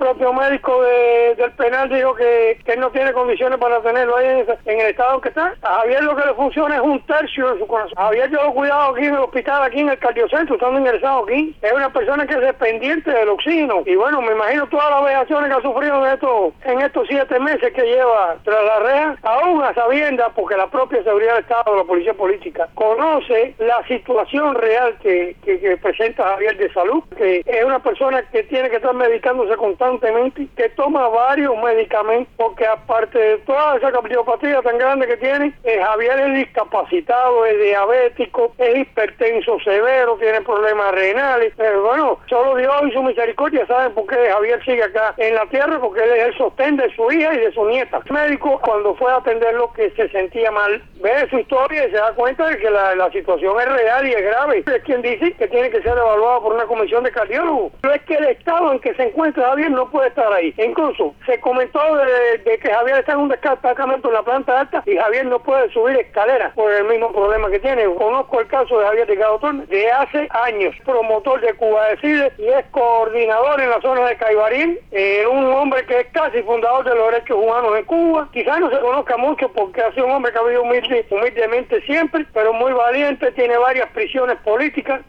propio médico del penal dijo que él no tiene condiciones para tenerlo ahí en el estado en que está. A Javier lo que le funciona es 1/3 de su corazón. A Javier yo lo he cuidado aquí en el hospital, aquí en el cardiocentro, estando ingresado aquí. Es una persona que es dependiente del oxígeno. Y bueno, me imagino todas las vejaciones que ha sufrido en estos 7 meses que lleva tras la reja, aún a sabiendas, porque la propia seguridad del Estado, la policía política, conoce la situación real que presenta Javier de salud, que es una persona que tiene que estar medicándose constantemente, que toma varios medicamentos, porque aparte de toda esa cardiopatía tan grande que tiene, Javier es discapacitado, es diabético, es hipertenso severo, tiene problemas renales. Bueno, solo Dios y su misericordia saben por qué Javier sigue acá en la tierra, porque él es el sostén de su hija y de su nieta. El médico, cuando fue a atenderlo, que se sentía mal, ve su historia y se da cuenta de que la situación es real y es grave. Es quien dice que tiene que ser evaluado por una comisión de cardiólogos. Pero es que el estado en que se encuentra Javier no puede estar ahí. Incluso se comentó de que Javier está en un destacamento en la planta alta y Javier no puede subir escaleras por el mismo problema que tiene. Conozco el caso de Javier Delgado Tormes de hace años, promotor de Cuba Decide y es coordinador en la zona de Caibarín, un hombre que es casi fundador de los derechos humanos en Cuba. Quizás no se conozca mucho porque ha sido un hombre que ha vivido humildemente siempre, pero muy valiente, tiene varias prisiones políticas